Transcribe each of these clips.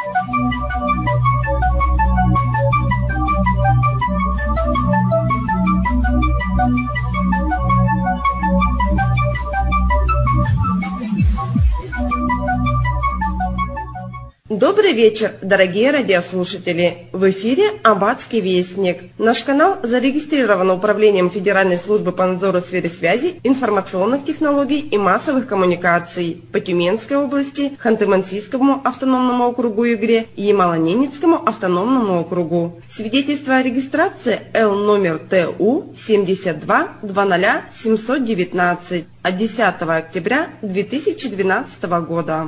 Добрый вечер, дорогие радиослушатели! В эфире «Аббатский вестник». Наш канал зарегистрирован Управлением Федеральной службы по надзору в сфере связи, информационных технологий и массовых коммуникаций по Тюменской области, Ханты-Мансийскому автономному округу Югре и Ямало-Ненецкому автономному округу. Свидетельство о регистрации Л номер ТУ 72 00 719 от 10 октября 2012 года.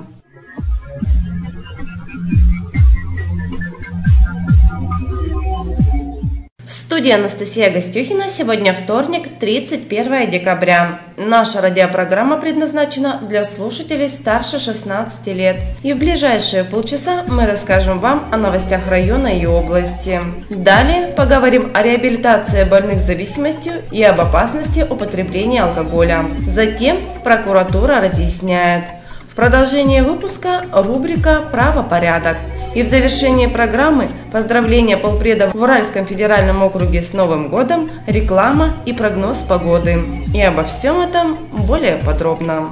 В студии Анастасия Гостюхина. Сегодня вторник, 31 декабря. Наша радиопрограмма предназначена для слушателей старше 16 лет. И в ближайшие полчаса мы расскажем вам о новостях района и области. Далее поговорим о реабилитации больных зависимостью и об опасности употребления алкоголя. Затем прокуратура разъясняет. В продолжение выпуска рубрика «Правопорядок». И в завершении программы поздравления полпредов в Уральском федеральном округе с Новым годом, реклама и прогноз погоды. И обо всем этом более подробно.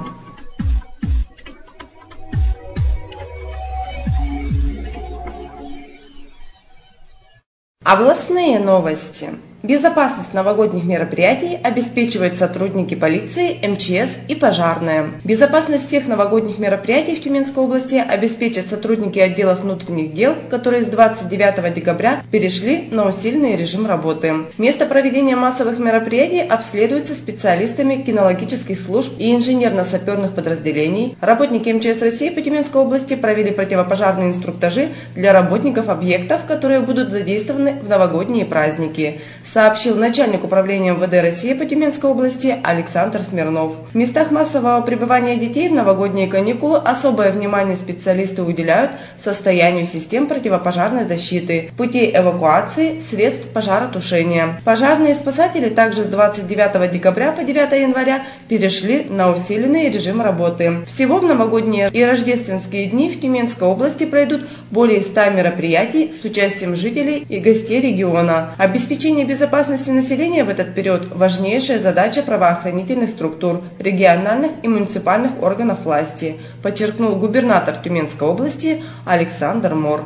Областные новости. Безопасность новогодних мероприятий обеспечивают сотрудники полиции, МЧС и пожарные. Безопасность всех новогодних мероприятий в Тюменской области обеспечат сотрудники отделов внутренних дел, которые с 29 декабря перешли на усиленный режим работы. Место проведения массовых мероприятий обследуется специалистами кинологических служб и инженерно-саперных подразделений. Работники МЧС России по Тюменской области провели противопожарные инструктажи для работников объектов, которые будут задействованы в новогодние праздники, сообщил начальник управления МВД России по Тюменской области Александр Смирнов. В местах массового пребывания детей в новогодние каникулы особое внимание специалисты уделяют состоянию систем противопожарной защиты, путей эвакуации, средств пожаротушения. Пожарные и спасатели также с 29 декабря по 9 января перешли на усиленный режим работы. Всего в новогодние и рождественские дни в Тюменской области пройдут более 100 мероприятий с участием жителей и гостей региона. Обеспечение безопасности населения в этот период – важнейшая задача правоохранительных структур, региональных и муниципальных органов власти, подчеркнул губернатор Тюменской области Александр Мор.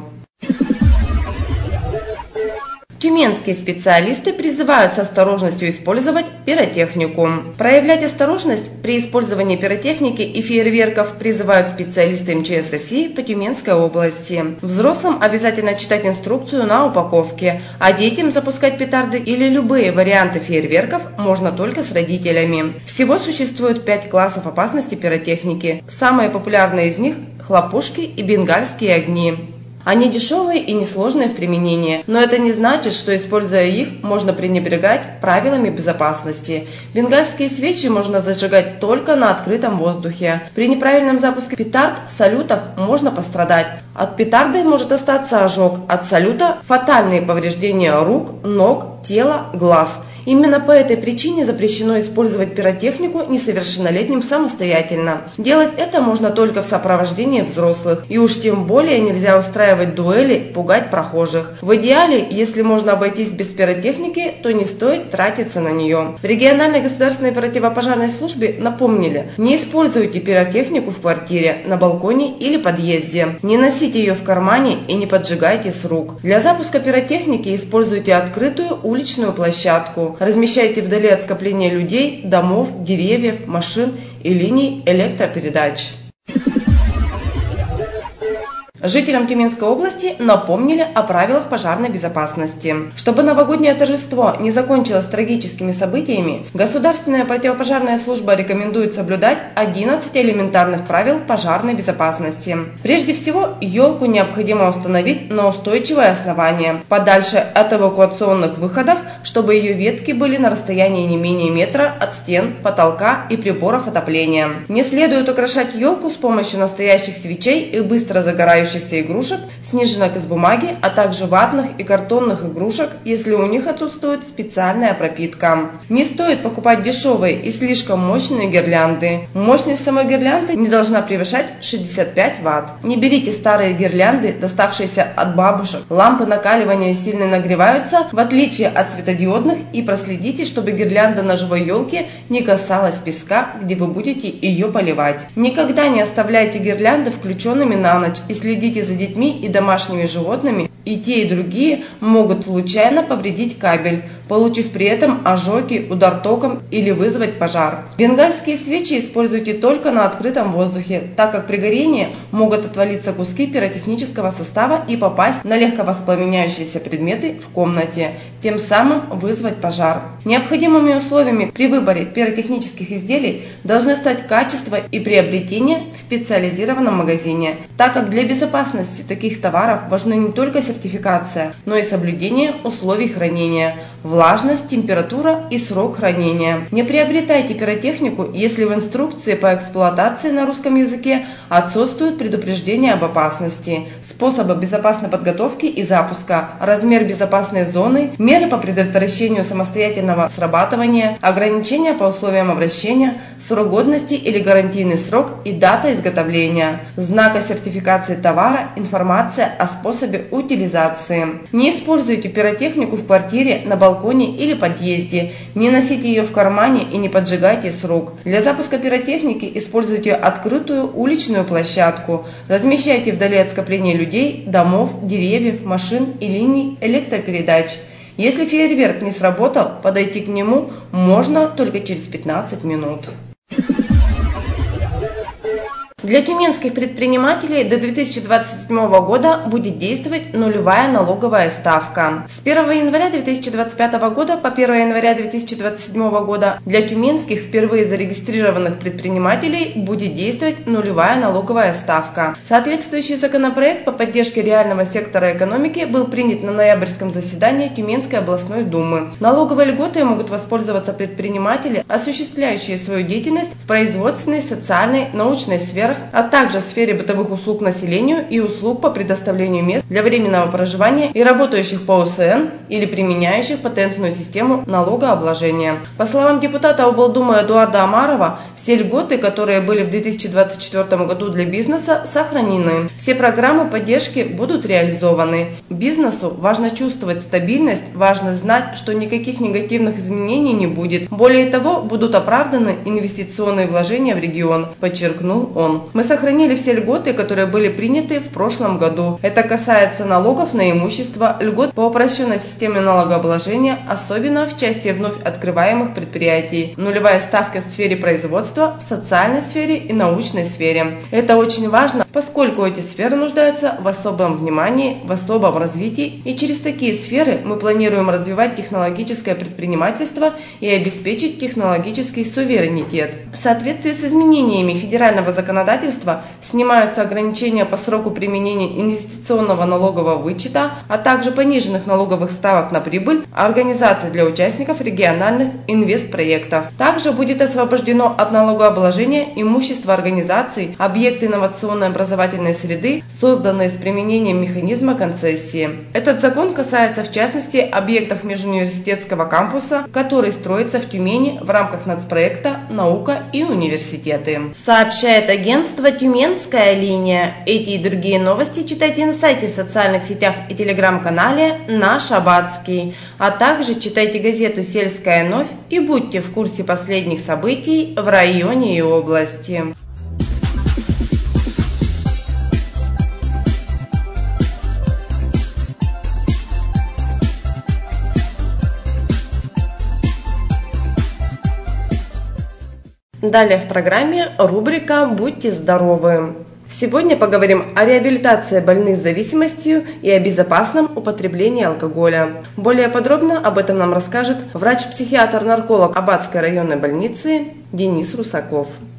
Тюменские специалисты призывают с осторожностью использовать пиротехнику. Проявлять осторожность при использовании пиротехники и фейерверков призывают специалисты МЧС России по Тюменской области. Взрослым обязательно читать инструкцию на упаковке, а детям запускать петарды или любые варианты фейерверков можно только с родителями. Всего существует 5 классов опасности пиротехники. Самые популярные из них – хлопушки и бенгальские огни. Они дешевые и несложные в применении, но это не значит, что, используя их, можно пренебрегать правилами безопасности. Бенгальские свечи можно зажигать только на открытом воздухе. При неправильном запуске петард, салютов можно пострадать. От петарды может остаться ожог, от салюта – фатальные повреждения рук, ног, тела, глаз. Именно по этой причине запрещено использовать пиротехнику несовершеннолетним самостоятельно. Делать это можно только в сопровождении взрослых. И уж тем более нельзя устраивать дуэли, пугать прохожих. В идеале, если можно обойтись без пиротехники, то не стоит тратиться на нее. В региональной государственной противопожарной службе напомнили: не используйте пиротехнику в квартире, на балконе или подъезде. Не носите ее в кармане и не поджигайте с рук. Для запуска пиротехники используйте открытую уличную площадку. Размещайте вдали от скопления людей, домов, деревьев, машин и линий электропередач. Жителям Тюменской области напомнили о правилах пожарной безопасности. Чтобы новогоднее торжество не закончилось трагическими событиями, Государственная противопожарная служба рекомендует соблюдать 11 элементарных правил пожарной безопасности. Прежде всего, елку необходимо установить на устойчивое основание, подальше от эвакуационных выходов, чтобы ее ветки были на расстоянии не менее метра от стен, потолка и приборов отопления. Не следует украшать елку с помощью настоящих свечей и быстро загорающих развивающихся игрушек, снежинок из бумаги, а также ватных и картонных игрушек, если у них отсутствует специальная пропитка. Не стоит покупать дешевые и слишком мощные гирлянды. Мощность самой гирлянды не должна превышать 65 Вт. Не берите старые гирлянды, доставшиеся от бабушек. Лампы накаливания сильно нагреваются, в отличие от светодиодных, и проследите, чтобы гирлянда на живой елке не касалась песка, где вы будете ее поливать. Никогда не оставляйте гирлянды включенными на ночь и следите за детьми и домашними животными. И те, и другие могут случайно повредить кабель, получив при этом ожоги, удар током или вызвать пожар. Бенгальские свечи используйте только на открытом воздухе, так как при горении могут отвалиться куски пиротехнического состава и попасть на легковоспламеняющиеся предметы в комнате, тем самым вызвать пожар. Необходимыми условиями при выборе пиротехнических изделий должны стать качество и приобретение в специализированном магазине, так как для безопасности таких товаров важны не только сертификация, но и соблюдение условий хранения, влажность, температура и срок хранения. Не приобретайте пиротехнику, если в инструкции по эксплуатации на русском языке отсутствует предупреждение об опасности, способы безопасной подготовки и запуска, размер безопасной зоны, меры по предотвращению самостоятельного срабатывания, ограничения по условиям обращения, срок годности или гарантийный срок и дата изготовления, знак о сертификации товара, информация о способе утилизации. Не используйте пиротехнику в квартире, на балконе или подъезде, не носите ее в кармане и не поджигайте с рук. Для запуска пиротехники используйте открытую уличную площадку, размещайте вдали от скопления людей, домов, деревьев, машин и линий электропередач. Если фейерверк не сработал, подойти к нему можно только через 15 минут. Для тюменских предпринимателей до 2027 года будет действовать нулевая налоговая ставка. С 1 января 2025 года по 1 января 2027 года для тюменских впервые зарегистрированных предпринимателей будет действовать нулевая налоговая ставка. Соответствующий законопроект по поддержке реального сектора экономики был принят на ноябрьском заседании Тюменской областной думы. Налоговой льготой могут воспользоваться предприниматели, осуществляющие свою деятельность в производственной, социальной, научной сферах, а также в сфере бытовых услуг населению и услуг по предоставлению мест для временного проживания и работающих по УСН или применяющих патентную систему налогообложения. По словам депутата облдумы Эдуарда Амарова, все льготы, которые были в 2024 году для бизнеса, сохранены. Все программы поддержки будут реализованы. Бизнесу важно чувствовать стабильность, важно знать, что никаких негативных изменений не будет. Более того, будут оправданы инвестиционные вложения в регион, подчеркнул он. Мы сохранили все льготы, которые были приняты в прошлом году. Это касается налогов на имущество, льгот по упрощенной системе налогообложения, особенно в части вновь открываемых предприятий. Нулевая ставка в сфере производства, в социальной сфере и научной сфере. Это очень важно, поскольку эти сферы нуждаются в особом внимании, в особом развитии, и через такие сферы мы планируем развивать технологическое предпринимательство и обеспечить технологический суверенитет. В соответствии с изменениями федерального законодательства снимаются ограничения по сроку применения инвестиционного налогового вычета, а также пониженных налоговых ставок на прибыль организаций для участников региональных инвестпроектов. Также будет освобождено от налогообложения имущество организаций, объекты инновационной образовательной среды, созданные с применением механизма концессии. Этот закон касается в частности объектов межуниверситетского кампуса, который строится в Тюмени в рамках нацпроекта «Наука и университеты». Сообщает агентство «Тюменская линия». Эти и другие новости читайте на сайте, в социальных сетях и телеграм-канале «Наш Аббатский». А также читайте газету «Сельская новь» и будьте в курсе последних событий в районе и области. Далее в программе рубрика «Будьте здоровы». Сегодня поговорим о реабилитации больных с зависимостью и о безопасном употреблении алкоголя. Более подробно об этом нам расскажет врач-психиатр-нарколог Аббатской районной больницы Денис Русаков.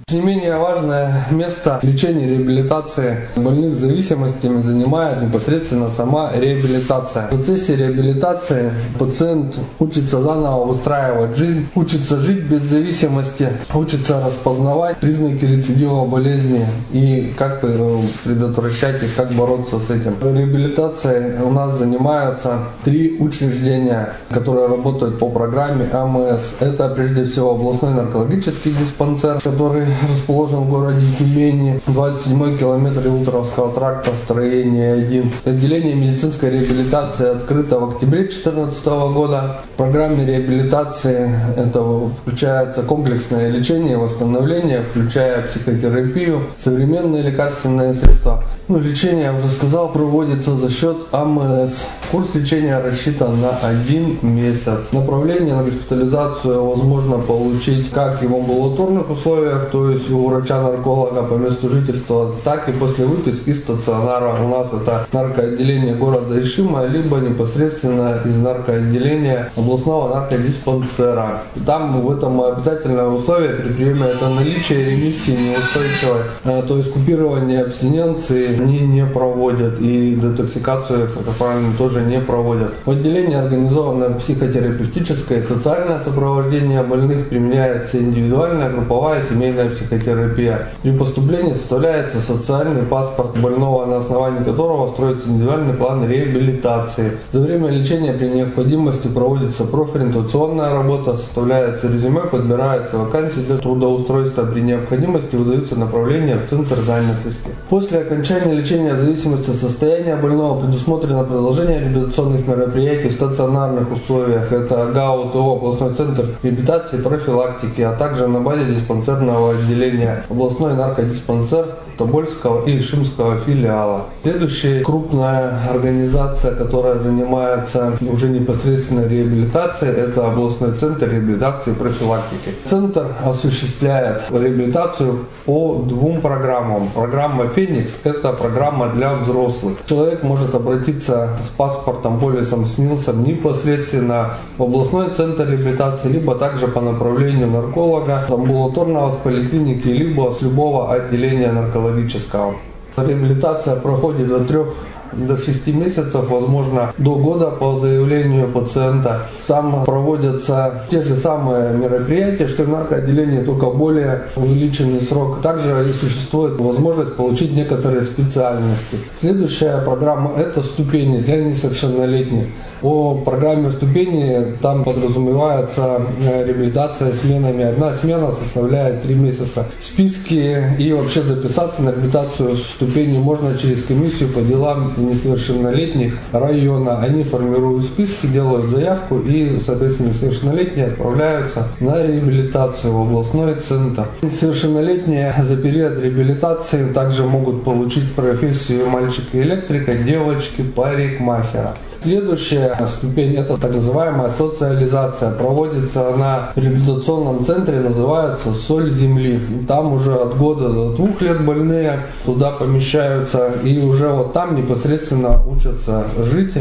Не менее важное место лечения и реабилитации больных с зависимостями занимает непосредственно сама реабилитация. В процессе реабилитации пациент учится заново выстраивать жизнь, учится жить без зависимости, учится распознавать признаки рецидива болезни и как предотвращать их, как бороться с этим. Реабилитацией у нас занимаются 3 учреждения, которые работают по программе АМС. Это прежде всего областной наркологический диспансер, который расположен в городе Тюмени, 27-й километр Ултровского тракта, строение 1. Отделение медицинской реабилитации открыто в октябре 2014 года. В программе реабилитации это включается комплексное лечение и восстановление, включая психотерапию, современные лекарственные средства. Лечение, я уже сказал, проводится за счет АМС. Курс лечения рассчитан на 1 месяц. Направление на госпитализацию возможно получить как в амбулаторных условиях, то есть у врача-нарколога по месту жительства, так и после выписки из стационара. У нас это наркоотделение города Ишима, либо непосредственно из наркоотделения областного наркодиспансера. Там в этом обязательное условие при приеме это наличие ремиссии неустойчивой, то есть купирование абстиненции они не проводят и детоксикацию, как правильно, тоже не проводят. В отделении организовано психотерапевтическое и социальное сопровождение больных, применяется индивидуальная, групповая, семейная психотерапия. При поступлении составляется социальный паспорт больного, на основании которого строится индивидуальный план реабилитации. За время лечения при необходимости проводится профориентационная работа, составляется резюме, подбирается вакансии для трудоустройства, при необходимости выдаются направления в центр занятости. После окончания лечения в зависимости от состояния больного предусмотрено продолжение реабилитационных мероприятий в стационарных условиях. Это ГАУ ТО, областной центр реабилитации и профилактики, а также на базе диспансерного отделения областной наркодиспансер Тобольского и Ишимского филиала. Следующая крупная организация, которая занимается уже непосредственно реабилитацией, это областной центр реабилитации и профилактики. Центр осуществляет реабилитацию по 2 программам. Программа «Феникс» – это программа для взрослых. Человек может обратиться с паспортом, полисом, с НИЛСом непосредственно в областной центр реабилитации, либо также по направлению нарколога, амбулаторного с поликлиники, либо с любого отделения наркологического. Реабилитация проходит от 3 до 6 месяцев, возможно, до года по заявлению пациента. Там проводятся те же самые мероприятия, что и в наркоотделении, только более увеличенный срок. Также существует возможность получить некоторые специальности. Следующая программа – это ступени для несовершеннолетних. По программе ступени там подразумевается реабилитация сменами. Одна смена составляет 3 месяца. Списки и вообще записаться на реабилитацию ступени можно через комиссию по делам несовершеннолетних района. Они формируют списки, делают заявку и, соответственно, несовершеннолетние отправляются на реабилитацию в областной центр. Несовершеннолетние за период реабилитации также могут получить профессию мальчика-электрика, девочки-парикмахера. Следующая ступень – это так называемая социализация. Проводится она в реабилитационном центре, называется «Соль земли». Там уже от года до 2 лет больные туда помещаются и уже вот там непосредственно учатся жить,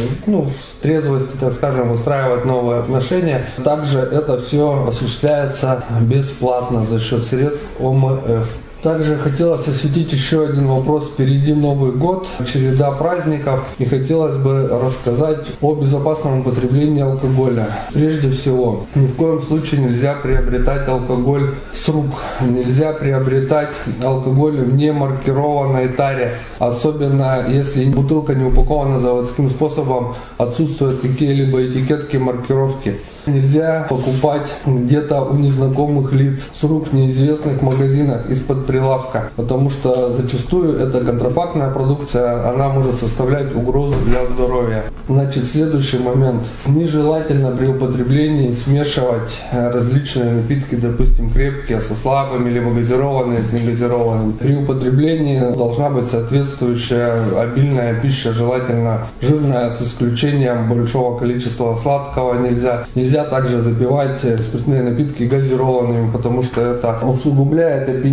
в трезвости, так скажем, выстраивать новые отношения. Также это все осуществляется бесплатно за счет средств ОМС. Также хотелось осветить еще один вопрос. Впереди Новый год, череда праздников, и хотелось бы рассказать о безопасном употреблении алкоголя. Прежде всего, ни в коем случае нельзя приобретать алкоголь с рук, нельзя приобретать алкоголь в немаркированной таре, особенно если бутылка не упакована заводским способом, отсутствуют какие-либо этикетки, маркировки. Нельзя покупать где-то у незнакомых лиц с рук в неизвестных магазинах из-под прилавка, потому что зачастую это контрафактная продукция, она может составлять угрозу для здоровья. Значит, следующий момент. Нежелательно при употреблении смешивать различные напитки, допустим, крепкие со слабыми, либо газированные с негазированными. При употреблении должна быть соответствующая обильная пища, желательно жирная, с исключением большого количества сладкого нельзя. Нельзя также запивать спиртные напитки газированными, потому что это усугубляет опьянение,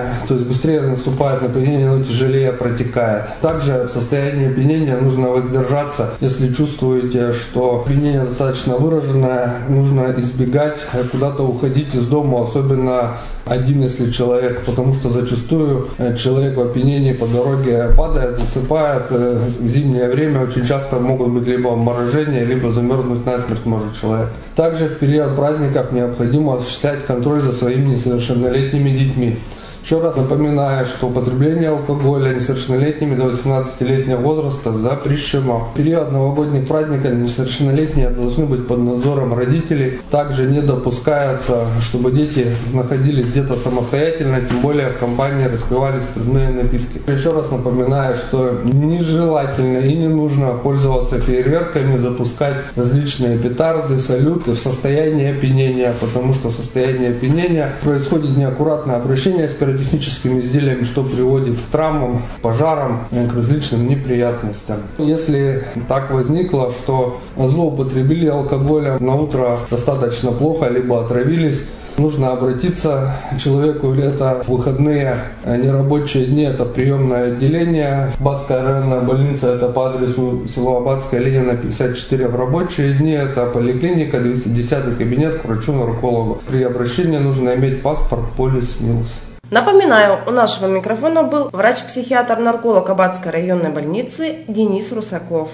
то есть быстрее наступает опьянение, но тяжелее протекает. Также в состоянии опьянения нужно воздержаться, если чувствуете, что опьянение достаточно выраженное, нужно избегать куда-то уходить из дома, особенно один, если человек, потому что зачастую человек в опьянении по дороге падает, засыпает. В зимнее время очень часто могут быть либо обморожения, либо замерзнуть насмерть может человек. Также в период праздников необходимо осуществлять контроль за своими несовершеннолетними детьми. Еще раз напоминаю, что употребление алкоголя несовершеннолетними до 18-летнего возраста запрещено. В период новогодних праздников несовершеннолетние должны быть под надзором родителей. Также не допускается, чтобы дети находились где-то самостоятельно, тем более в компании распивали спиртные напитки. Еще раз напоминаю, что нежелательно и не нужно пользоваться фейерверками, запускать различные петарды, салюты в состоянии опьянения, потому что в состоянии опьянения происходит неаккуратное обращение с пиротехническими изделиями, что приводит к травмам, пожарам, к различным неприятностям. Если так возникло, что злоупотребили алкоголем, на утро достаточно плохо, либо отравились, нужно обратиться к человеку, или это выходные, нерабочие дни, это приемное отделение. Аббатская районная больница, это по адресу село Аббатская, Ленина, 54. В рабочие дни это поликлиника, 210 кабинет к врачу-наркологу. При обращении нужно иметь паспорт полис СНИЛС. Напоминаю, у нашего микрофона был врач-психиатр-нарколог Аббатской районной больницы Денис Русаков.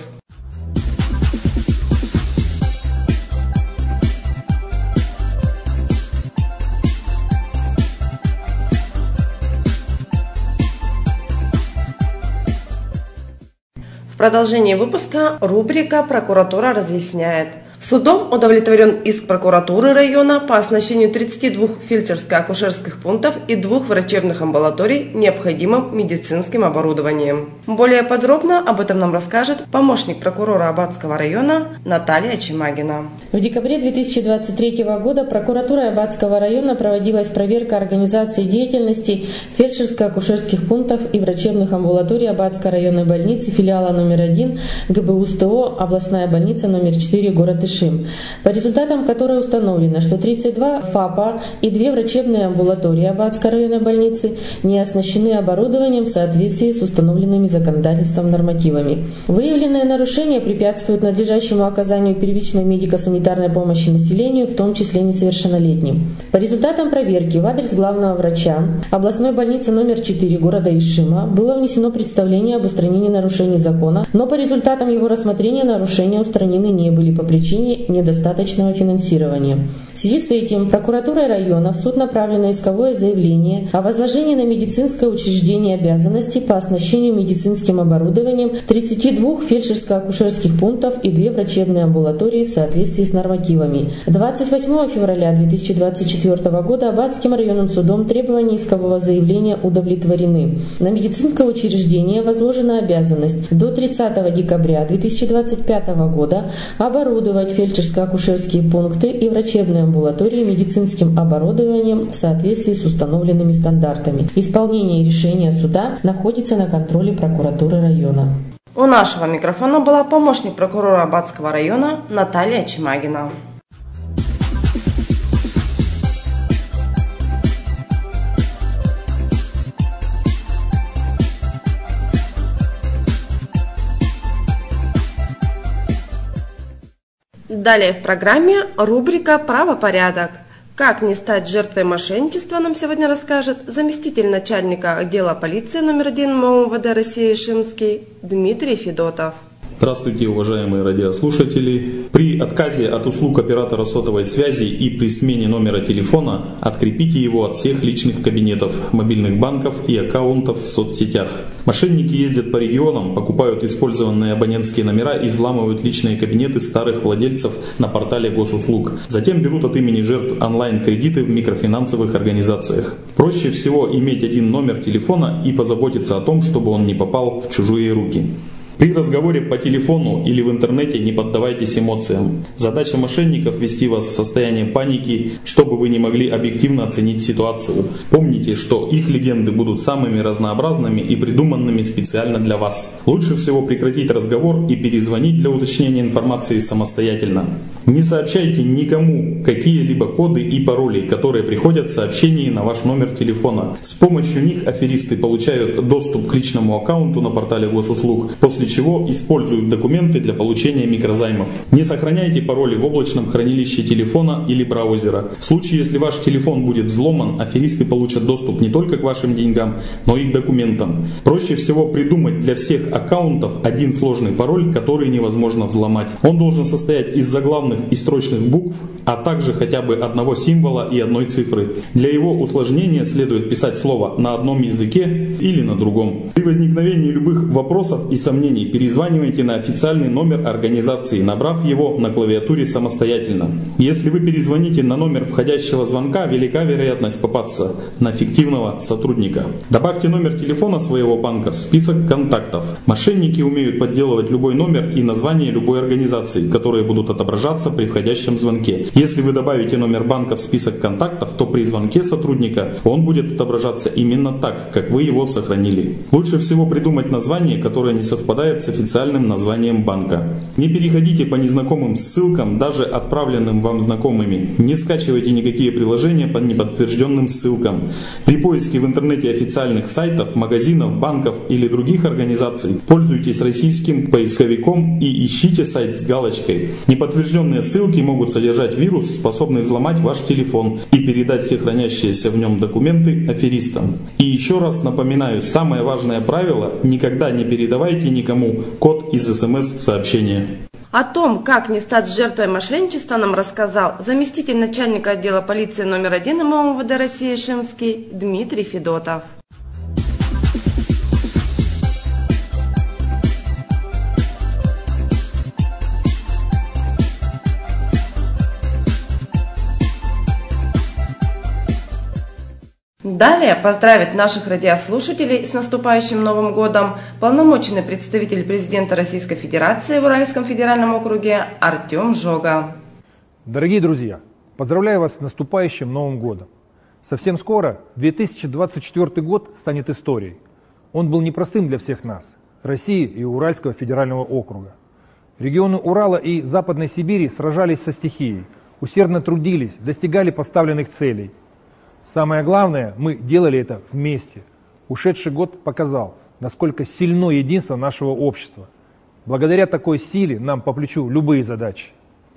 В продолжении выпуска рубрика «Прокуратура разъясняет». Судом удовлетворен иск прокуратуры района по оснащению 32 фельдшерско-акушерских пунктов и 2 врачебных амбулаторий необходимым медицинским оборудованием. Более подробно об этом нам расскажет помощник прокурора Аббатского района Наталья Чемагина. В декабре 2023 года прокуратурой Аббатского района проводилась проверка организации деятельности фельдшерско-акушерских пунктов и врачебных амбулаторий Аббатской районной больницы филиала номер 1 ГБУ СТО областная больница номер 4 город Ишим, по результатам которой установлено, что 32 ФАПа и 2 врачебные амбулатории Аббатской районной больницы не оснащены оборудованием в соответствии с установленными законодательством нормативами. Выявленные нарушения препятствуют надлежащему оказанию первичной медико-санитарной помощи населению, в том числе несовершеннолетним. По результатам проверки в адрес главного врача областной больницы номер 4 города Ишима было внесено представление об устранении нарушений закона, но по результатам его рассмотрения нарушения устранены не были по причине недостаточного финансирования. В связи с этим прокуратурой района в суд направлено исковое заявление о возложении на медицинское учреждение обязанностей по оснащению медицинским оборудованием 32 фельдшерско-акушерских пунктов и 2 врачебные амбулатории в соответствии с нормативами. 28 февраля 2024 года Аббатским районным судом требования искового заявления удовлетворены. На медицинское учреждение возложена обязанность до 30 декабря 2025 года оборудовать фельдшерско-акушерские пункты и врачебные амбулатории медицинским оборудованием в соответствии с установленными стандартами. Исполнение решения суда находится на контроле прокуратуры района. У нашего микрофона была помощник прокурора Аббатского района Наталья Чемагина. Далее в программе рубрика «Правопорядок». Как не стать жертвой мошенничества, нам сегодня расскажет заместитель начальника отдела полиции номер 1 МОМВД России Ишимский Дмитрий Федотов. Здравствуйте, уважаемые радиослушатели. При отказе от услуг оператора сотовой связи и при смене номера телефона открепите его от всех личных кабинетов, мобильных банков и аккаунтов в соцсетях. Мошенники ездят по регионам, покупают использованные абонентские номера и взламывают личные кабинеты старых владельцев на портале госуслуг. Затем берут от имени жертв онлайн-кредиты в микрофинансовых организациях. Проще всего иметь один номер телефона и позаботиться о том, чтобы он не попал в чужие руки. При разговоре по телефону или в интернете не поддавайтесь эмоциям. Задача мошенников – ввести вас в состояние паники, чтобы вы не могли объективно оценить ситуацию. Помните, что их легенды будут самыми разнообразными и придуманными специально для вас. Лучше всего прекратить разговор и перезвонить для уточнения информации самостоятельно. Не сообщайте никому какие-либо коды и пароли, которые приходят в сообщении на ваш номер телефона. С помощью них аферисты получают доступ к личному аккаунту на портале госуслуг, после чего используют документы для получения микрозаймов. Не сохраняйте пароли в облачном хранилище телефона или браузера. В случае, если ваш телефон будет взломан, аферисты получат доступ не только к вашим деньгам, но и к документам. Проще всего придумать для всех аккаунтов один сложный пароль, который невозможно взломать. Он должен состоять из заглавных и строчных букв, а также хотя бы одного символа и одной цифры. Для его усложнения следует писать слово на одном языке или на другом. При возникновении любых вопросов и сомнений перезванивайте на официальный номер организации, набрав его на клавиатуре самостоятельно. Если вы перезвоните на номер входящего звонка, велика вероятность попасться на фиктивного сотрудника. Добавьте номер телефона своего банка в список контактов. Мошенники умеют подделывать любой номер и название любой организации, которые будут отображаться при входящем звонке. Если вы добавите номер банка в список контактов, то при звонке сотрудника он будет отображаться именно так, как вы его сохранили. Лучше всего придумать название, которое не совпадает с официальным названием банка. Не переходите по незнакомым ссылкам, даже отправленным вам знакомыми. Не скачивайте никакие приложения по неподтвержденным ссылкам. При поиске в интернете официальных сайтов, магазинов, банков или других организаций пользуйтесь российским поисковиком и ищите сайт с галочкой. Неподтвержденные ссылки могут содержать вирус, способный взломать ваш телефон и передать все хранящиеся в нем документы аферистам. И еще раз напоминаю, самое важное правило – никогда не передавайте никому код из СМС-сообщения. О том, как не стать жертвой мошенничества, нам рассказал заместитель начальника отдела полиции номер 1 МВД России Шимский Дмитрий Федотов. Далее поздравит наших радиослушателей с наступающим Новым годом полномоченный представитель президента Российской Федерации в Уральском федеральном округе Артем Жога. Дорогие друзья, поздравляю вас с наступающим Новым годом. Совсем скоро 2024 год станет историей. Он был непростым для всех нас, России и Уральского федерального округа. Регионы Урала и Западной Сибири сражались со стихией, усердно трудились, достигали поставленных целей. Самое главное, мы делали это вместе. Ушедший год показал, насколько сильно единство нашего общества. Благодаря такой силе нам по плечу любые задачи.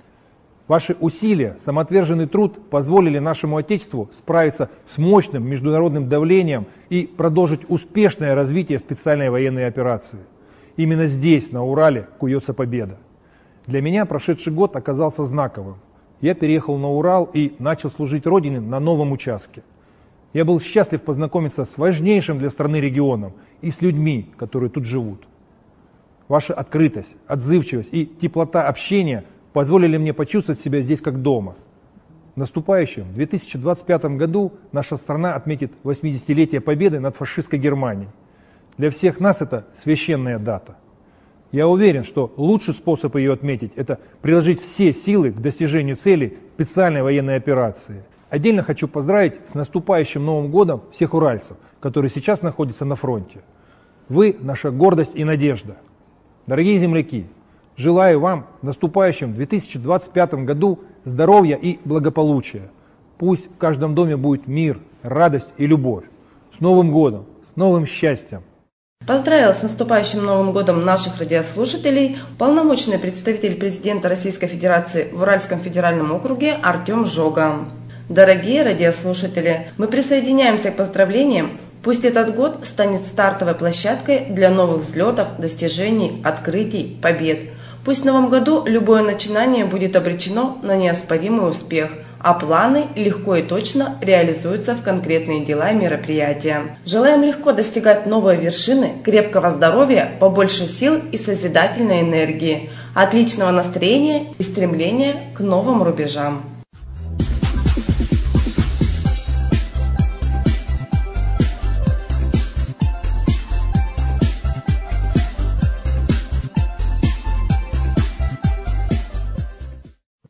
Ваши усилия, самоотверженный труд позволили нашему Отечеству справиться с мощным международным давлением и продолжить успешное развитие специальной военной операции. Именно здесь, на Урале, куется победа. Для меня прошедший год оказался знаковым. Я переехал на Урал и начал служить Родине на новом участке. Я был счастлив познакомиться с важнейшим для страны регионом и с людьми, которые тут живут. Ваша открытость, отзывчивость и теплота общения позволили мне почувствовать себя здесь как дома. В наступающем 2025 году наша страна отметит 80-летие победы над фашистской Германией. Для всех нас это священная дата. Я уверен, что лучший способ ее отметить – это приложить все силы к достижению целей специальной военной операции. Отдельно хочу поздравить с наступающим Новым годом всех уральцев, которые сейчас находятся на фронте. Вы – наша гордость и надежда. Дорогие земляки, желаю вам в наступающем 2025 году здоровья и благополучия. Пусть в каждом доме будет мир, радость и любовь. С Новым годом, с новым счастьем! Поздравил с наступающим Новым годом наших радиослушателей полномочный представитель президента Российской Федерации в Уральском федеральном округе Артем Жога. Дорогие радиослушатели, мы присоединяемся к поздравлениям. Пусть этот год станет стартовой площадкой для новых взлетов, достижений, открытий, побед. Пусть в новом году любое начинание будет обречено на неоспоримый успех, а планы легко и точно реализуются в конкретные дела и мероприятия. Желаем легко достигать новой вершины, крепкого здоровья, побольше сил и созидательной энергии, отличного настроения и стремления к новым рубежам.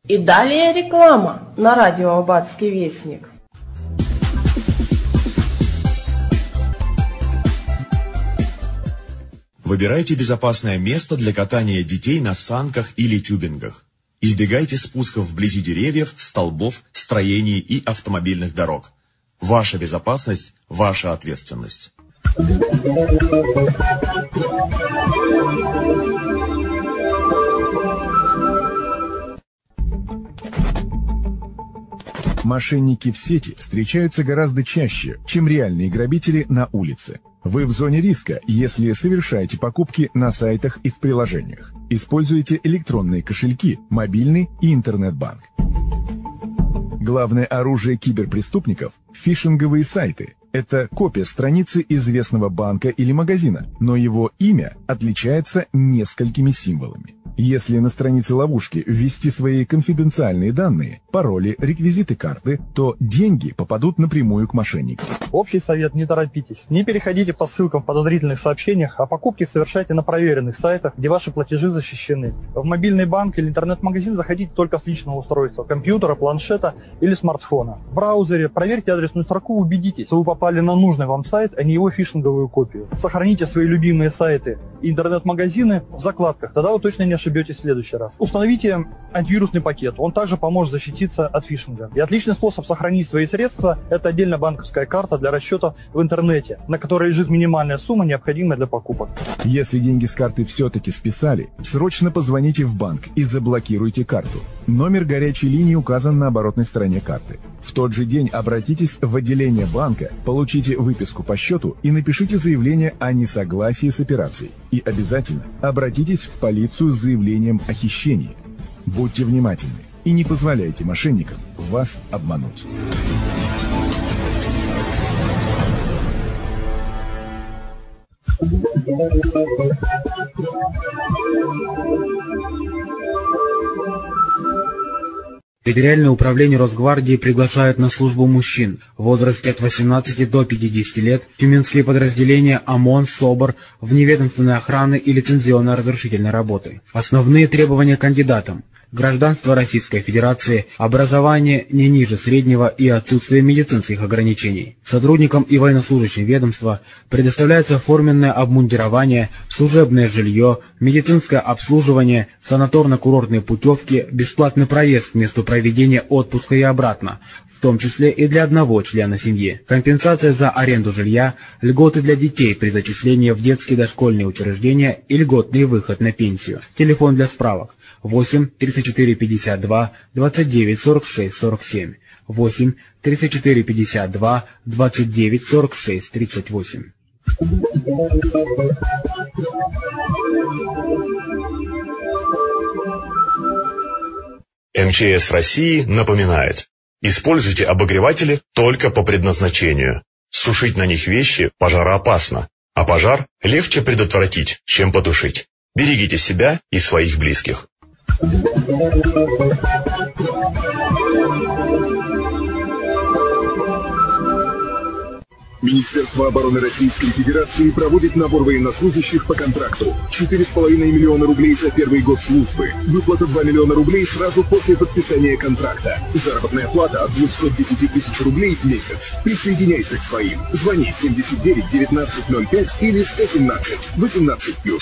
И далее реклама на радио Аббатский вестник. Выбирайте безопасное место для катания детей на санках или тюбингах. Избегайте спусков вблизи деревьев, столбов, строений и автомобильных дорог. Ваша безопасность – ваша ответственность. Мошенники в сети встречаются гораздо чаще, чем реальные грабители на улице. Вы в зоне риска, если совершаете покупки на сайтах и в приложениях. Используйте электронные кошельки, мобильный и интернет-банк. Главное оружие киберпреступников – фишинговые сайты. Это копия страницы известного банка или магазина, но его имя отличается несколькими символами. Если на странице ловушки ввести свои конфиденциальные данные, пароли, реквизиты карты, то деньги попадут напрямую к мошенникам. Общий совет: не торопитесь. Не переходите по ссылкам в подозрительных сообщениях, а покупки совершайте на проверенных сайтах, где ваши платежи защищены. В мобильный банк или интернет-магазин заходите только с личного устройства, компьютера, планшета или смартфона. В браузере проверьте адресную строку, убедитесь, что вы попали на нужный вам сайт, а не его фишинговую копию. Сохраните свои любимые сайты и интернет-магазины в закладках, тогда вы точно не ошибетесь в следующий раз. Установите антивирусный пакет, он также поможет защититься от фишинга. И отличный способ сохранить свои средства – это отдельная банковская карта для расчета в интернете, на которой лежит минимальная сумма, необходимая для покупок. Если деньги с карты все-таки списали, срочно позвоните в банк и заблокируйте карту. Номер горячей линии указан на оборотной стороне карты. В тот же день обратитесь в отделение банка, получите выписку по счету и напишите заявление о несогласии с операцией. И обязательно обратитесь в полицию с заявлением о хищении. Будьте внимательны и не позволяйте мошенникам вас обмануть. Федеральное управление Росгвардии приглашает на службу мужчин в возрасте от 18 до 50 лет в тюменские подразделения ОМОН, СОБР, вневедомственной охраны и лицензионно-разрешительной работы. Основные требования кандидатам: гражданство Российской Федерации, образование не ниже среднего и отсутствие медицинских ограничений. Сотрудникам и военнослужащим ведомства предоставляется форменное обмундирование, служебное жилье, медицинское обслуживание, санаторно-курортные путевки, бесплатный проезд к месту проведения отпуска и обратно, в том числе и для одного члена семьи, компенсация за аренду жилья, льготы для детей при зачислении в детские дошкольные учреждения и льготный выход на пенсию. Телефон для справок: 8 34 52 29 46 47, 8 34 52 29 46 38. МЧС России напоминает: используйте обогреватели только по предназначению. Сушить на них вещи пожароопасно, а пожар легче предотвратить, чем потушить. Берегите себя и своих близких. Министерство обороны Российской Федерации проводит набор военнослужащих по контракту. 4,5 миллиона рублей за первый год службы. Выплата 2 миллиона рублей сразу после подписания контракта. Заработная плата от 210 тысяч рублей в месяц. Присоединяйся к своим. Звони 79 1905 или 117 18+.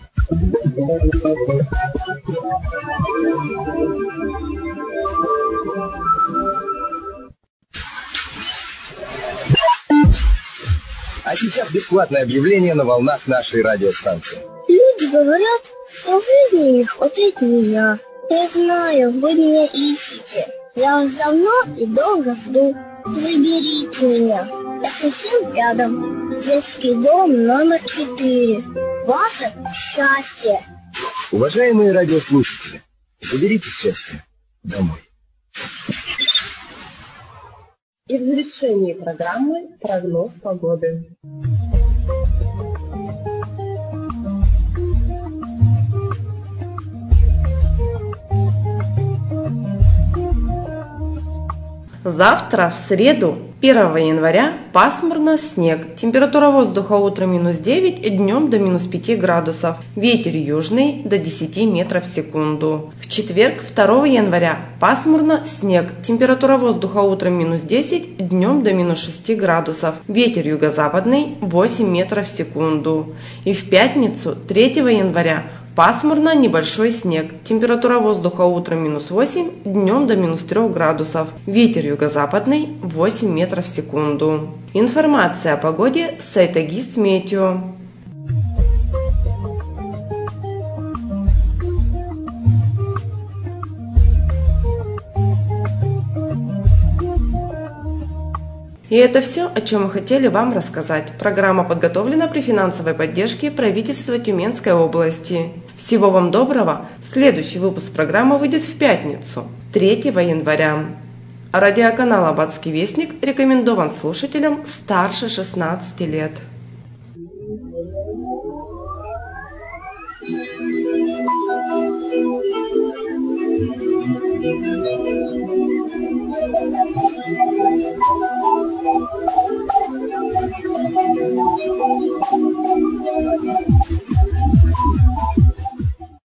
А сейчас бесплатное объявление на волнах нашей радиостанции. Люди говорят, что жизни не хватает меня. Я знаю, вы меня ищете. Я вас давно и долго жду. Заберите меня. Я совсем рядом. Детский дом номер 4. Ваше счастье. Уважаемые радиослушатели, заберите счастье домой. И в завершении программы прогноз погоды. Завтра, в среду, 1 января пасмурно, снег. Температура воздуха утром -9, днем до -5 градусов. Ветер южный до 10 метров в секунду. В четверг, 2 января пасмурно, снег. Температура воздуха утром -10, днем до -6 градусов. Ветер юго-западный 8 метров в секунду. И в пятницу, 3 января, пасмурно, небольшой снег. Температура воздуха утром -8, днем до -3 градусов. Ветер юго-западный 8 метров в секунду. Информация о погоде с сайта Гисметео. И это все, о чем мы хотели вам рассказать. Программа подготовлена при финансовой поддержке правительства Тюменской области. Всего вам доброго. Следующий выпуск программы выйдет в пятницу, 3 января. Радиоканал «Аббатский вестник» рекомендован слушателям старше 16 лет.